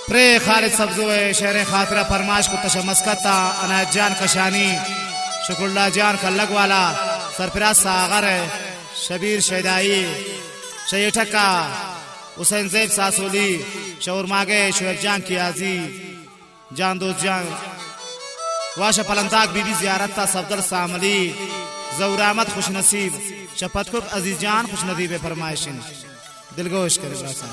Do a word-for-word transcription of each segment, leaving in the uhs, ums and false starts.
pray Khalid सब्जोए शेर खातिरा फरमाश को तशमस्कता अनायत जान कशानी शुक्रुल्ला जान कल्लग वाला सरफराज सागर शबीर शैदाई शयठका हुसैन जैब सासोली शौर मागे शुएब जान कियाजी जान दोस्त जान वाशा पलंताक बीबी जियारत ता सफदर सामली जौरामत खुश नसीब शपथकुक अजीज जान खुश नदीब फरमाइशिन दिलगोश करे बरासान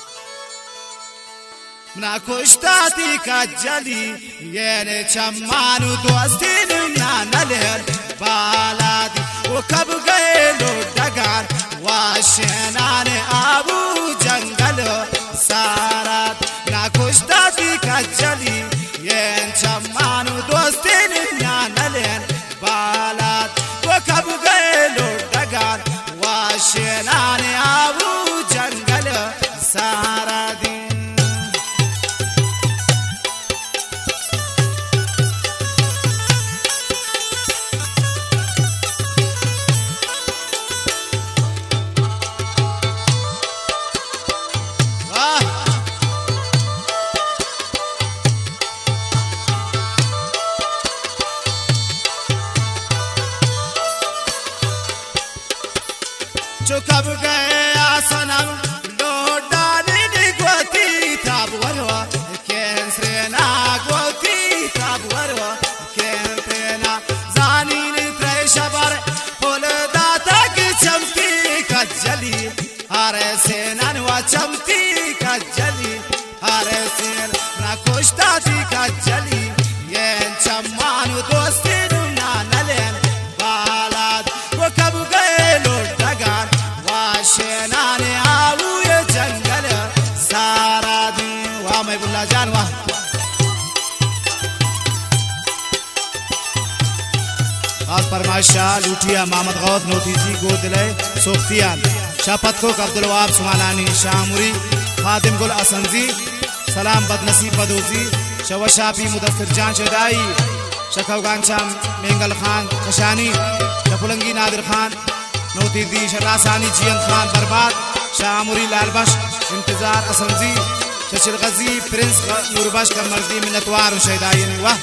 ना कुश्ताती का जली ये ने चम्मानु दोस्तीन ना नलेर बालादी वो कब गए लो डगार वाशनान आबू जंगल सारात ना कुश्ताती का जली ये चम्मानु दोस्तीन ना नलेर बालाद वो कब गए लो डगार वाशनान आबू जंगल सारादी जो कब गया सनम लोडानी गोती तब वरवा कैंसरे ना गोती तब वरवा कैंसरे ना जानी ने त्रेशबर फुल दाता की चमकी कजली हरे सेनन व चमकी कजली हरे सेन ना कुश्ताती कजली ये चम्मानु दोस्ती ना नलेन बालाद वो कब गए लोडगान शेनाने आबू ये जंगल सारा दिन वाह महबुल्ला जान वाह आज फरमाइशा लूटिया मोहम्मद गौस नोतीजी गोदले सोख्तियान शपथ को अब्दुल वहाब सुमालानी शामुरी खादिम गुल असंजी सलाम बदनसीब बदोजी शवशाफी मुदस्सिर जान शदाई शखवगांचा मेंगल खान कशानी शपुलंगी नादिर खान नौतीदी शरासानी जियन खान बर्बाद शामुरी लालबश इंतजार असंजी शशिल गजी प्रिंस नूरबश का मर्दी मिन्नतवार शैदाई वाह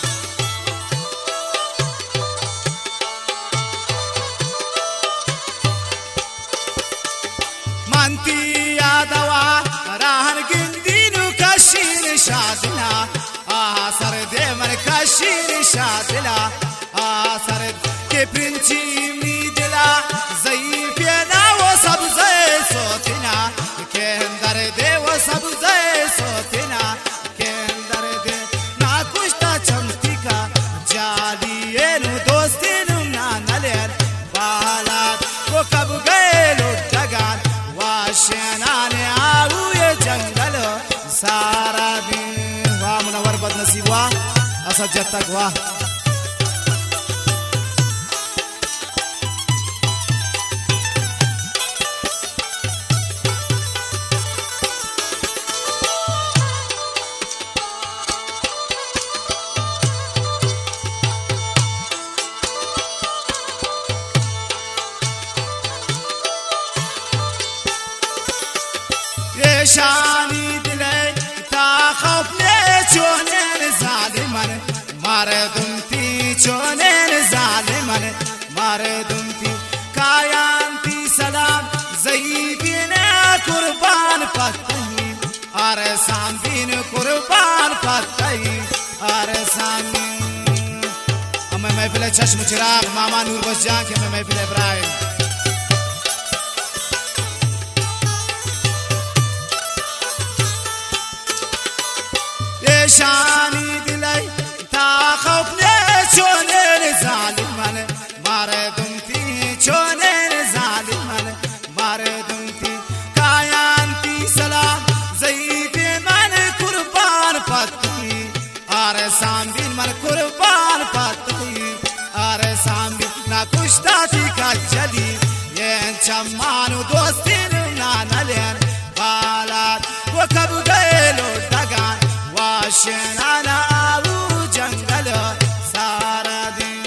मानती यादवा राहन गिंदीनु कशीर शादिला आसर देवर कशीर शादिला आसर के प्रिंची मीदिला ज़ईफ़िना वो सबज़े सोतिना के अंदर दे वो सबज़े सोतिना के अंदर दे ना कुश्ता चमती का जाली ये नु दोस्ती नु ना नलेर बालात वो कब गए लोटगान वाशनाने आबू ये जंगल सारा दिन वाह मुनव्वर बदनसीब वाह असद जत्तक वाह शानी दिले ता खौफने चोनेन जालिमन मारे दुमती चोनेन जालिमन मारे दुमती कायांती सलाम ज़ईफ़िने कुर्बान पत्तही अरे सामदीन कुर्बान पत्तही अरे सामदीन हमें महफिल चश्म चिराग मामा नूर बस जान के मैं महफिल इब्राहिम शानी दिलाई ता खौफने चोनेन जालिमन मारे दुमती चोनेन जालिमन मारे दुमती कायांती सलाम ज़ईफ़े मन कुर्बान पत्ती अरे सामदीन मन कुर्बान पत्ती अरे सामदीन ना कुश्ताती का जली ये चम्मानु दोस्ती ना नलेन बालात वो कब गए लोटगान वाशनाना आबू जंगल सारा दिन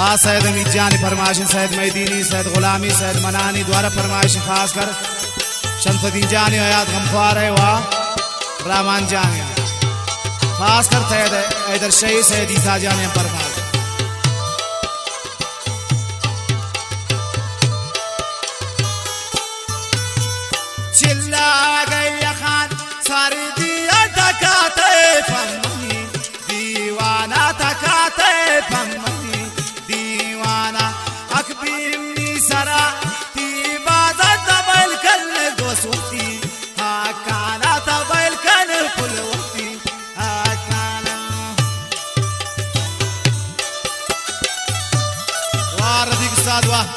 हाँ सैयद अमीद जान फरमाइश सैयद मैदीनी सैयद गुलामी सैयद मनानी द्वारा फरमाइश खास कर शमसुद्दीन जान हयात गमख्वार है वाह रहमान जान खास कर सैयद हैदर शहीद सैयद ईसा जान फरमाइश चिल्ला गई खान सारी दिया तकाते फमनी दीवाना तकाते फमनी दीवाना अकबीनी सरा ती बाजा तबल कल गोसुती हा काना तबल कल फुलवती हा काना वाह रदिक साद वाह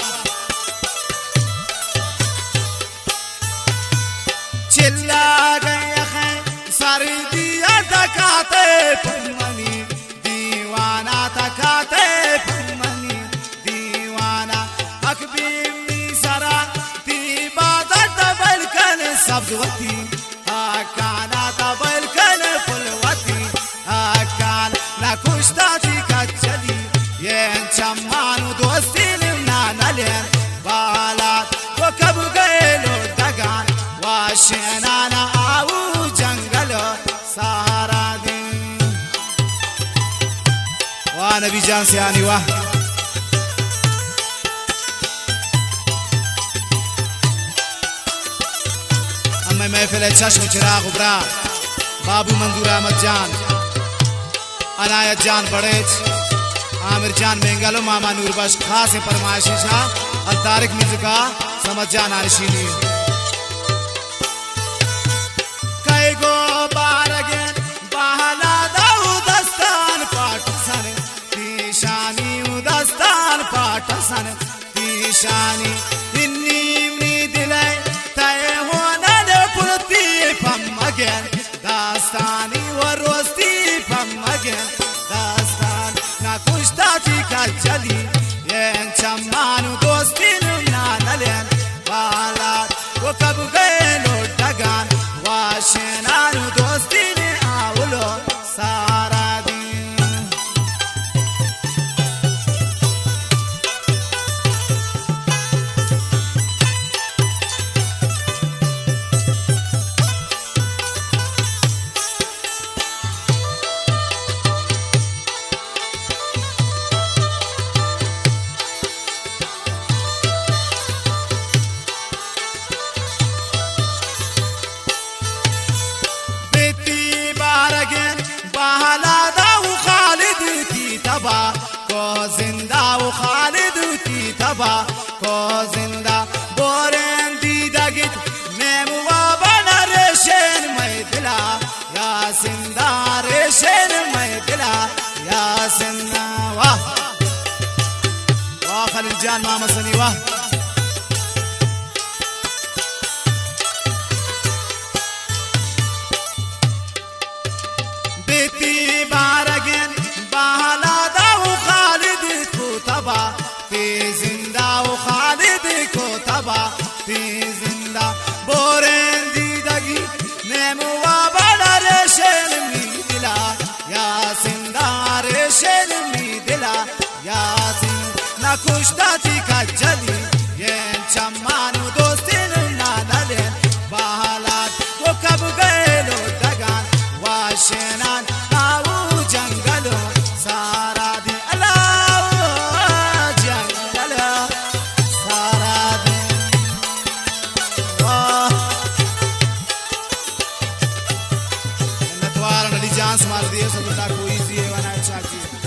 चिल्ला गए हैं सारी दिया तकाते फमनी दीवाना तकाते फमनी दीवाना अकबीनी सरा ती बाजा तबल कन सब्जवती आकाना तबल कन फुलवती आकान ना कुश्ता थी कचली ये चम्मानु दोस्ती ना नलेन बालात वो कब गए लो दगान वाशनाना आऊ जंगल सारा दिन वाह नबी जान से आनी वाह अम्मा महफिल चश्म चिराग उबरा बाबू मंजूर अहमद जान अनायत जान बड़ेच आमिर जान मेंगलो मामा नूरबख्श खास फरमाइश शाह और तारिक मिर्जा समझ जान आरशीनी गो बारगन बहला दाऊ दस्तान पाटसन तीशानी उदस्तान पाटसन तीशानी इन्नी इन्नी दिले तय होना दे पुरती पम्मगन दास्तानी वरोस्ती पम्मगन दास्तान ना कुश्ता थी का चली ये चम्मानु दोस्ती ना नलेन बाला वो कब गए लो डगान वाशनानु दोस्ती ने आवलो सारा दिन बहला दाऊ खालिद की तबा को जिंदा वो खालिद की तबा को जिंदा बोरें दीदागित मेमुआ बना रेशन मैं दिला या जिंदा रेशन मैं दिला या जिंदा वाह वाह खालिद जान मामा सनी वाह बारगन बहला दाऊ खालिद को तबा ते जिंदा वो खालिद को तबा ते जिंदा बोरें दीदगी नेमुआ बड़ा रेशन मी दिला या जिंदा रेशन मी दिला या ना कुश्ता थी का जली ये चम्मानु दोस्ती ना नलेन बहला वो कब गए लो दगान वाशनान जंगलो सारा दिन अल्लाह जंगलो सारा दिन वाह नतवार नली जान मार दिए सब कोई सी है वना अच्छा की